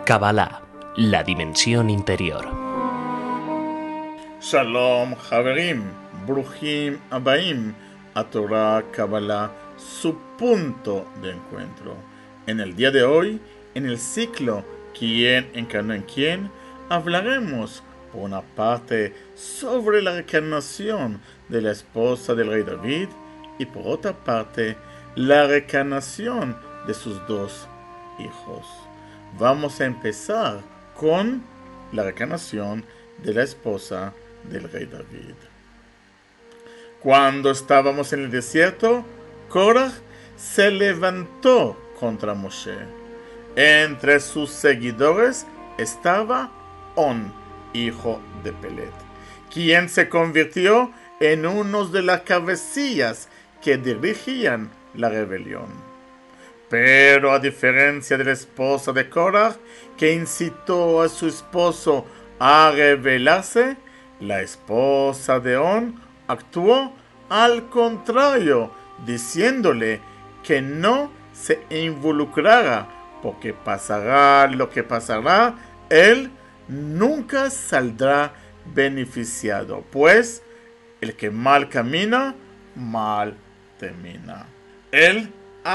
Kabbalah, la dimensión interior. Shalom, Haverim, Bruhim Abaim, a Torah Kabbalah, su punto de encuentro. En el día de hoy, en el ciclo ¿Quién encarnó en quién?, hablaremos, por una parte, sobre la reencarnación de la esposa del rey David y por otra parte, la reencarnación de sus dos hijos. Vamos a empezar con la reencarnación de la esposa del rey David. Cuando estábamos en el desierto, Korah se levantó contra Moshe. Entre sus seguidores estaba On, hijo de Pelet, quien se convirtió en uno de las cabecillas que dirigían la rebelión. Pero a diferencia de la esposa de Korah, que incitó a su esposo a rebelarse, la esposa de On actuó al contrario, diciéndole que no se involucrara, porque pasará lo que pasará, él nunca saldrá beneficiado, pues el que mal camina, mal termina. Él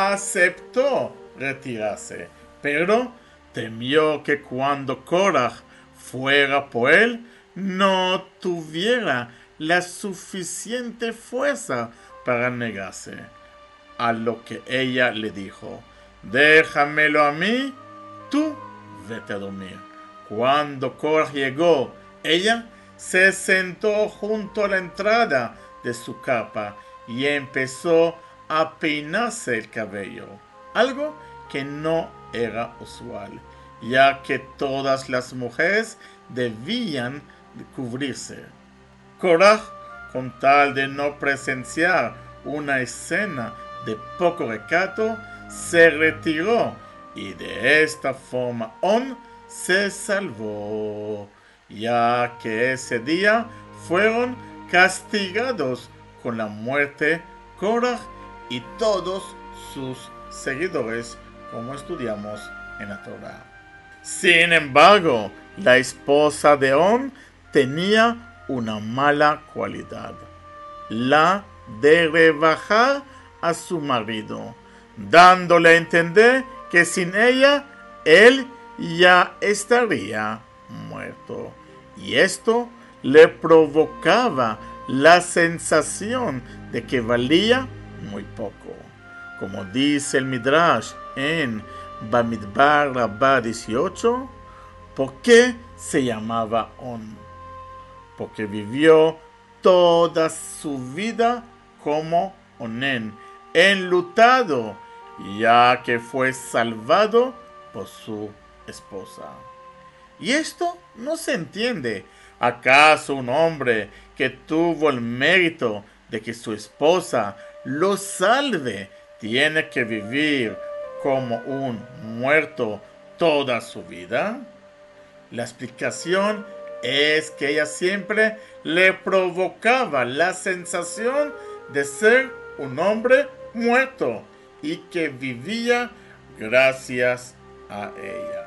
aceptó retirarse, pero temió que cuando Korah fuera por él, no tuviera la suficiente fuerza para negarse. A lo que ella le dijo: déjamelo a mí, tú vete a dormir. Cuando Korah llegó, ella se sentó junto a la entrada de su carpa y empezó a peinarse el cabello, algo que no era usual, ya que todas las mujeres debían cubrirse. Korah, con tal de no presenciar una escena de poco recato, se retiró y de esta forma On se salvó, ya que ese día fueron castigados con la muerte Korah y todos sus seguidores, como estudiamos en la Torah. Sin embargo, la esposa de On tenía una mala cualidad, la de rebajar a su marido, dándole a entender que sin ella, él ya estaría muerto. Y esto le provocaba la sensación de que valía muy poco. Como dice el Midrash en Bamidbar Rabbah 18, ¿por qué se llamaba On? Porque vivió toda su vida como Onen, enlutado, ya que fue salvado por su esposa. Y esto no se entiende. ¿Acaso un hombre que tuvo el mérito de que su esposa lo salve tiene que vivir como un muerto toda su vida? La explicación es que ella siempre le provocaba la sensación de ser un hombre muerto y que vivía gracias a ella.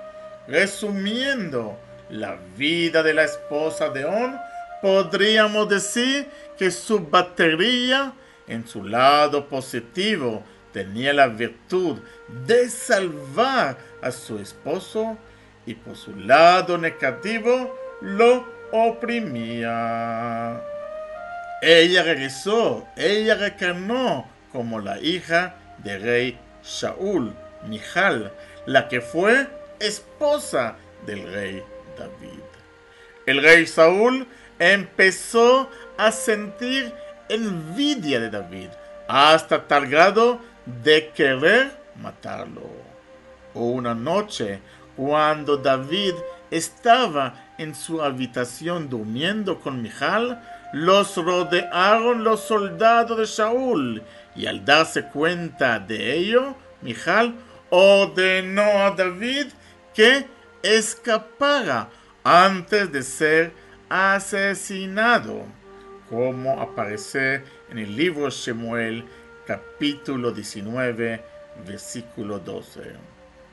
Resumiendo la vida de la esposa de On, podríamos decir que su batería, en su lado positivo, tenía la virtud de salvar a su esposo y por su lado negativo lo oprimía. Ella regresó, ella reencarnó como la hija del rey Shaul, Mijal, la que fue esposa del rey David. El rey Saúl empezó a sentir envidia de David, hasta tal grado de querer matarlo. Una noche, cuando David estaba en su habitación durmiendo con Mijal, los rodearon los soldados de Saúl, y al darse cuenta de ello, Mijal ordenó a David que escapara antes de ser asesinado, como aparece en el libro Shemuel, capítulo 19, versículo 12.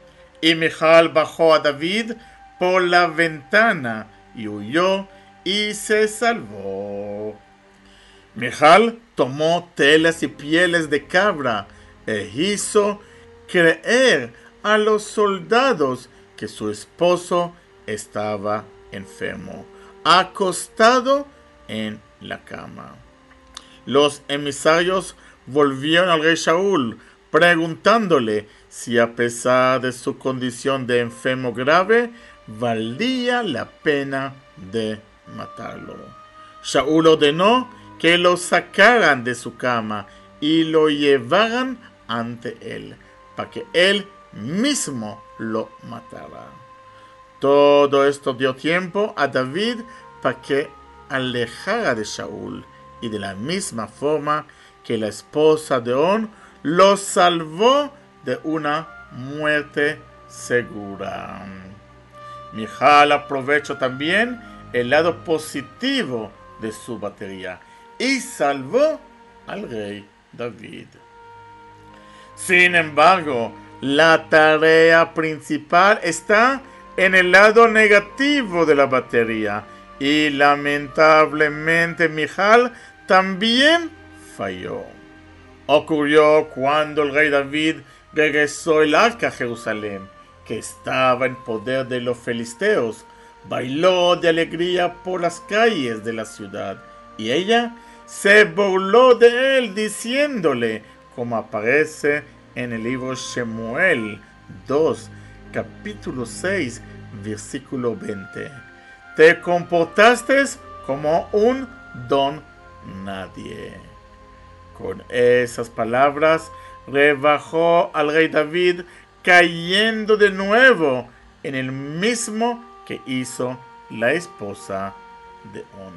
Y Michal bajó a David por la ventana y huyó y se salvó. Michal tomó telas y pieles de cabra e hizo creer a los soldados que su esposo estaba enfermo, acostado en la cama. Los emisarios volvieron al rey Shaul, preguntándole si a pesar de su condición de enfermo grave, valía la pena de matarlo. Shaul ordenó que lo sacaran de su cama y lo llevaran ante él, para que él mismo lo matara. Todo esto dio tiempo a David para que alejara de Shaul, y de la misma forma que la esposa de On lo salvó de una muerte segura. Michal aprovechó también el lado positivo de su batería y salvó al rey David. Sin embargo, la tarea principal está en el lado negativo de la batería y lamentablemente Michal también falló. Ocurrió cuando el rey David regresó el arca a Jerusalén, que estaba en poder de los filisteos. Bailó de alegría por las calles de la ciudad y ella se burló de él diciéndole, como aparece en el libro Shemuel 2, capítulo 6, versículo 20. Te comportaste como un don nadie. Con esas palabras rebajó al rey David, cayendo de nuevo en el mismo que hizo la esposa de On.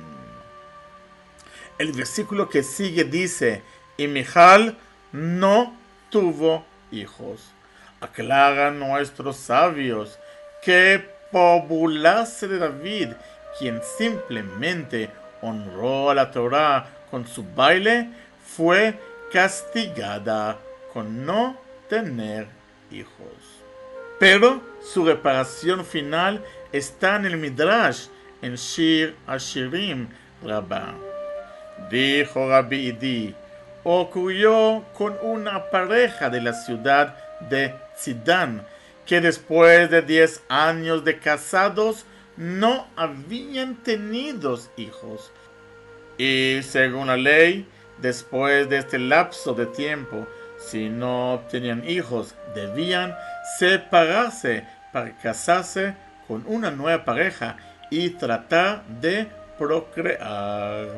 El versículo que sigue dice: y Michal no tuvo hijos. Aclaran nuestros sabios que por burlarse de David, quien simplemente honró a la Torá con su baile, fue castigada con no tener hijos. Pero su reparación final está en el Midrash, en Shir Hashirim Rabbah. Dijo Rabbi Idi: ocurrió con una pareja de la ciudad de Tzidán, que después de 10 años de casados no habían tenido hijos. Y según la ley, después de este lapso de tiempo, si no tenían hijos, debían separarse para casarse con una nueva pareja y tratar de procrear.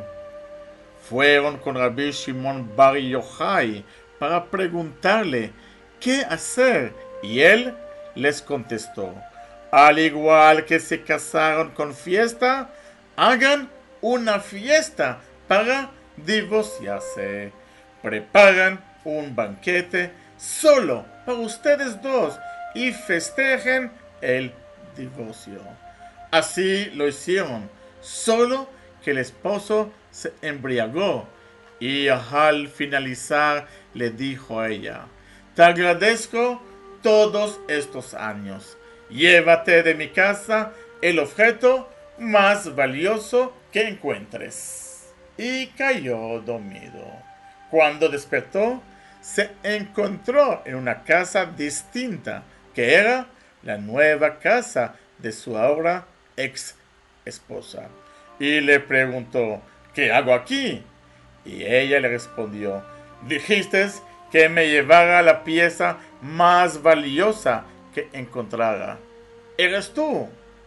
Fueron con Rabbi Shimon Bar Yochai para preguntarle qué hacer, y él les contestó: al igual que se casaron con fiesta, hagan una fiesta para divorciarse. Preparan un banquete solo para ustedes dos y festejen el divorcio. Así lo hicieron, solo que el esposo se embriagó y al finalizar le dijo a ella: te agradezco todos estos años. Llévate de mi casa el objeto más valioso que encuentres. Y cayó dormido. Cuando despertó, se encontró en una casa distinta, que era la nueva casa de su ahora ex esposa. Y le preguntó: ¿qué hago aquí? Y ella le respondió: dijiste que me llevara la pieza más valiosa que encontrara. ¿Eres tú?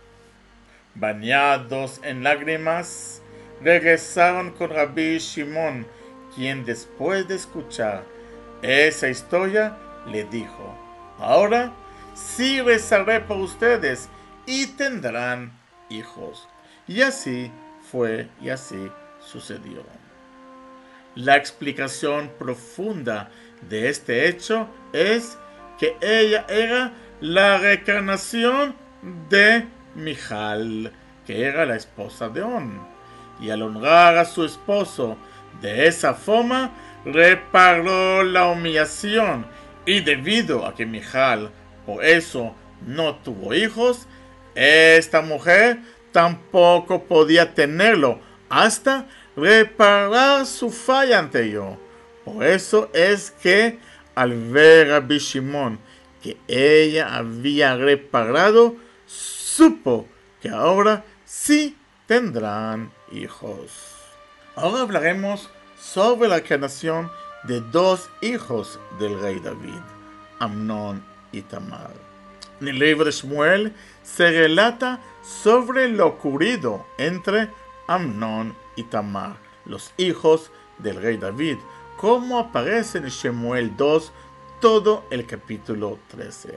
Bañados en lágrimas, regresaron con Rabbi Shimon, quien después de escuchar esa historia le dijo: ahora sí rezaré por ustedes y tendrán hijos. Y así fue y así sucedió. La explicación profunda de este hecho es que ella era la reencarnación de Michal, que era la esposa de On, y al honrar a su esposo de esa forma, reparó la humillación, y debido a que Michal por eso no tuvo hijos, esta mujer tampoco podía tenerlo hasta reparar su falla anterior. Por eso es que al ver a Rabbi Shimon que ella había reparado, supo que ahora sí tendrán hijos. Ahora hablaremos sobre la encarnación de dos hijos del rey David, Amnón y Tamar. En el libro de Shmuel se relata sobre lo ocurrido entre Amnón y Tamar, los hijos del rey David, como aparece en Shmuel 2, todo el capítulo 13.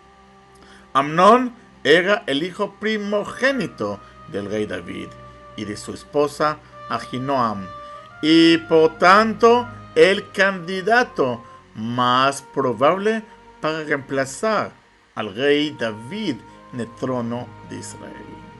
Amnón era el hijo primogénito del rey David y de su esposa Ahinoam, y por tanto el candidato más probable para reemplazar al rey David en el trono de Israel.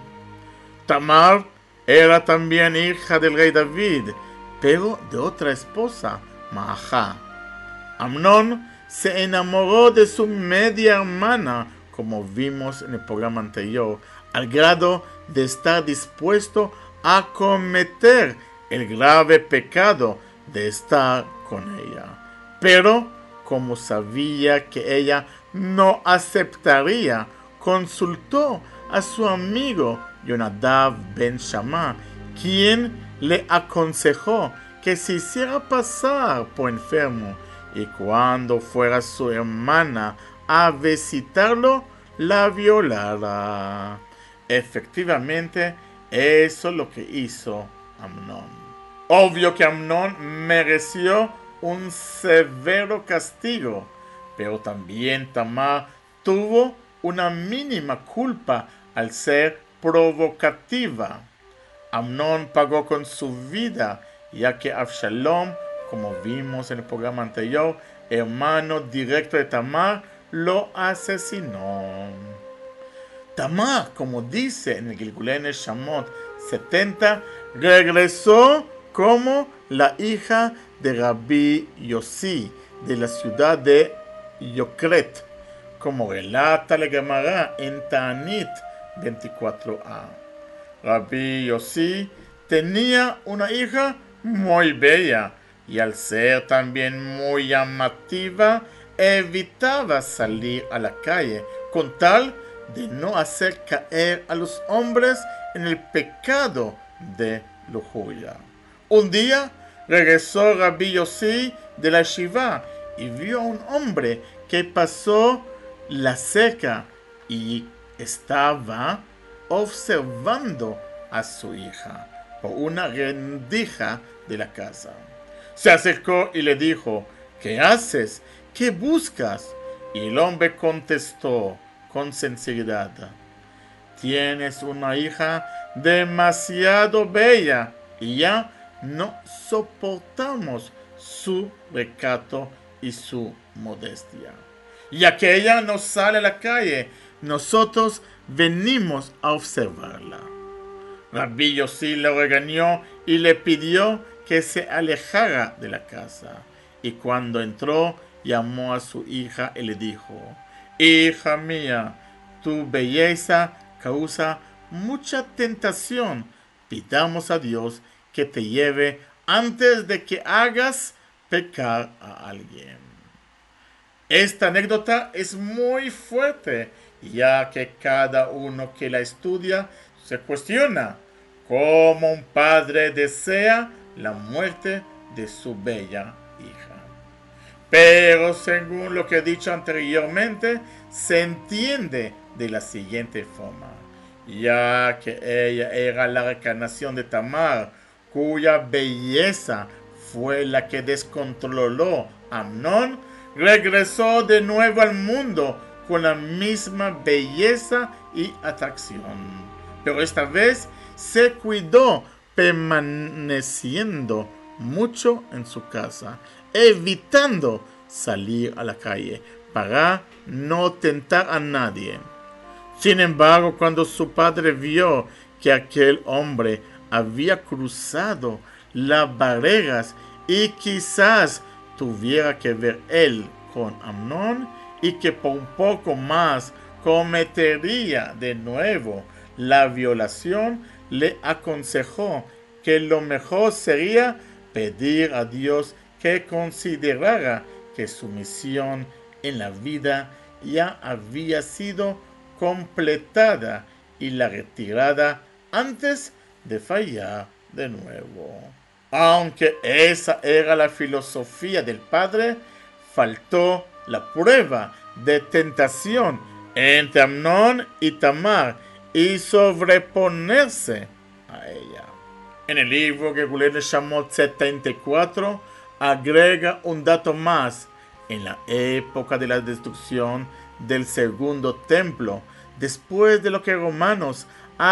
Tamar era también hija del rey David, pero de otra esposa, Maachá. Amnón se enamoró de su media hermana, como vimos en el programa anterior, al grado de estar dispuesto a cometer el grave pecado de estar con ella. Pero, como sabía que ella no aceptaría, consultó a su amigo Yonadav ben Shammah, quien le aconsejó que se hiciera pasar por enfermo y cuando fuera su hermana a visitarlo, la violara. Efectivamente, eso es lo que hizo Amnón. Obvio que Amnón mereció un severo castigo, pero también Tamar tuvo una mínima culpa al ser provocativa. Amnón pagó con su vida, ya que Absalom, como vimos en el programa anterior, hermano directo de Tamar, lo asesinó. Tamar, como dice en el Gilgulei Neshamot 70, regresó como la hija de Rabbi Yossi, de la ciudad de Yokret, como relata la Gemara en Ta'anit 24a. Rabbi Yossi tenía una hija muy bella, y al ser también muy llamativa, evitaba salir a la calle, con tal de no hacer caer a los hombres en el pecado de lujuria. Un día regresó Rabbi Yossi de la Shiva y vio a un hombre que pasó la cerca y estaba observando a su hija por una rendija de la casa. Se acercó y le dijo: ¿qué haces? ¿Qué buscas? Y el hombre contestó con sinceridad: tienes una hija demasiado bella y ya no soportamos su recato y su modestia. Ya que ella no sale a la calle, nosotros venimos a observarla. Rabbi Yossi lo regañó y le pidió que se alejara de la casa. Y cuando entró, llamó a su hija y le dijo: hija mía, tu belleza causa mucha tentación. Pidamos a Dios que te lleve antes de que hagas pecar a alguien. Esta anécdota es muy fuerte, ya que cada uno que la estudia se cuestiona cómo un padre desea la muerte de su bella hija. Pero según lo que he dicho anteriormente, se entiende de la siguiente forma: ya que ella era la reencarnación de Tamar, cuya belleza fue la que descontroló a Amnón, regresó de nuevo al mundo con la misma belleza y atracción. Pero esta vez se cuidó, permaneciendo mucho en su casa, evitando salir a la calle para no tentar a nadie. Sin embargo, cuando su padre vio que aquel hombre había cruzado las barreras y quizás tuviera que ver él con Amnón, y que por un poco más cometería de nuevo la violación, le aconsejó que lo mejor sería pedir a Dios que considerara que su misión en la vida ya había sido completada y la retirada antes de fallar de nuevo. Aunque esa era la filosofía del padre, faltó la prueba de tentación entre Amnón y Tamar y sobreponerse a ella. En el libro Gilgulei Neshamot 74 agrega un dato más. En la época de la destrucción del segundo templo, después de lo que romanos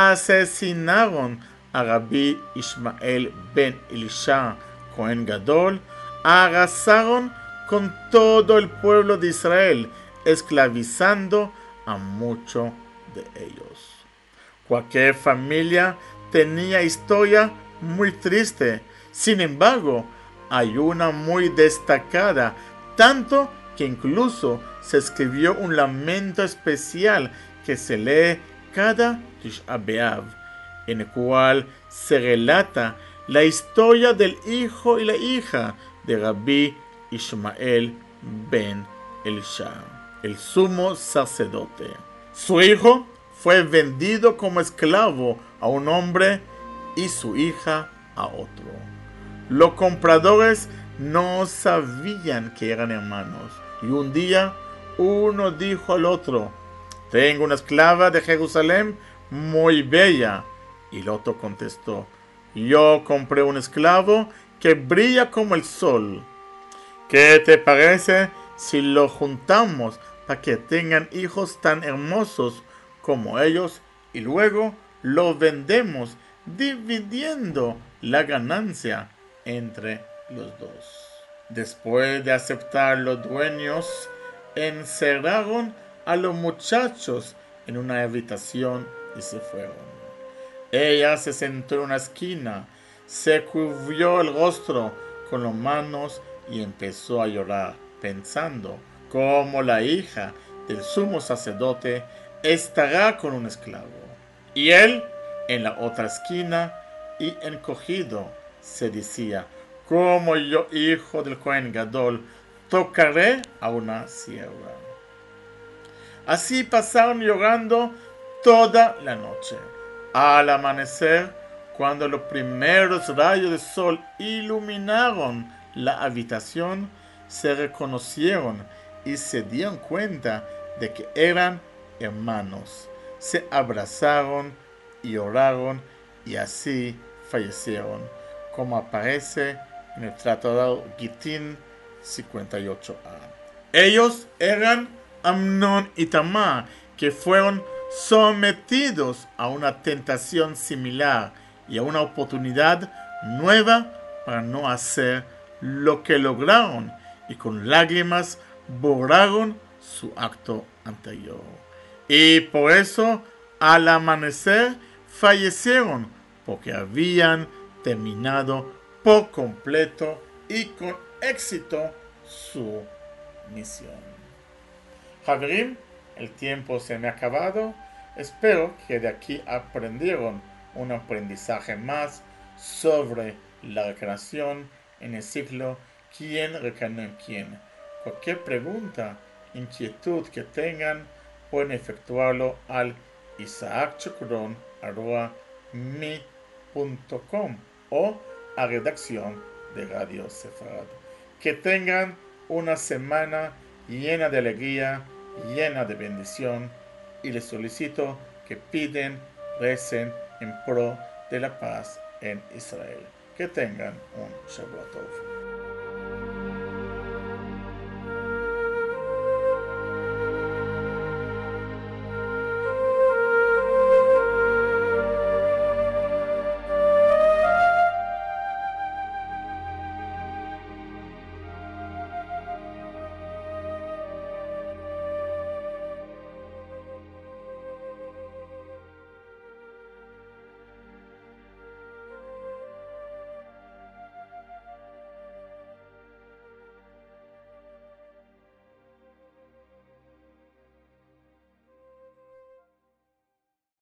asesinaron a Rabbi Ishmael ben Elisha Cohen Gadol, arrasaron con todo el pueblo de Israel, esclavizando a muchos de ellos. Cualquier familia tenía historia muy triste. Sin embargo, hay una muy destacada, tanto que incluso se escribió un lamento especial que se lee cada Tisha B'Av, en el cual se relata la historia del hijo y la hija de Rabbi Ishmael ben Elisha, el sumo sacerdote. Su hijo fue vendido como esclavo a un hombre y su hija a otro. Los compradores no sabían que eran hermanos, y un día uno dijo al otro: tengo una esclava de Jerusalén muy bella. Y el otro contestó: yo compré un esclavo que brilla como el sol. ¿Qué te parece si lo juntamos para que tengan hijos tan hermosos como ellos y luego lo vendemos, dividiendo la ganancia entre los dos? Después de aceptar, los dueños encerraron a los muchachos en una habitación y se fueron. Ella se sentó en una esquina, se cubrió el rostro con las manos y empezó a llorar, pensando cómo la hija del sumo sacerdote estará con un esclavo. Y él, en la otra esquina y encogido, se decía: como yo, hijo del Cohen Gadol, tocaré a una sierva. Así pasaron llorando toda la noche. Al amanecer, cuando los primeros rayos de sol iluminaron la habitación, se reconocieron y se dieron cuenta de que eran hermanos. Se abrazaron y oraron y así fallecieron, como aparece en el Tratado Gittin 58a. Ellos eran Amnón y Tamar, que fueron sometidos a una tentación similar y a una oportunidad nueva para no hacer lo que lograron, y con lágrimas borraron su acto anterior. Y por eso, al amanecer, fallecieron, porque habían terminado por completo y con éxito su misión. Javerim, el tiempo se me ha acabado. Espero que de aquí aprendieron un aprendizaje más sobre la reencarnación en el ciclo ¿Quién reencarnó en quién? Cualquier pregunta, inquietud que tengan, pueden efectuarlo al isaacchocron@mi.com o a redacción de Radio Sefarad. Que tengan una semana llena de alegría, llena de bendición, y les solicito que piden, recen en pro de la paz en Israel. Que tengan un Shabbat Tov.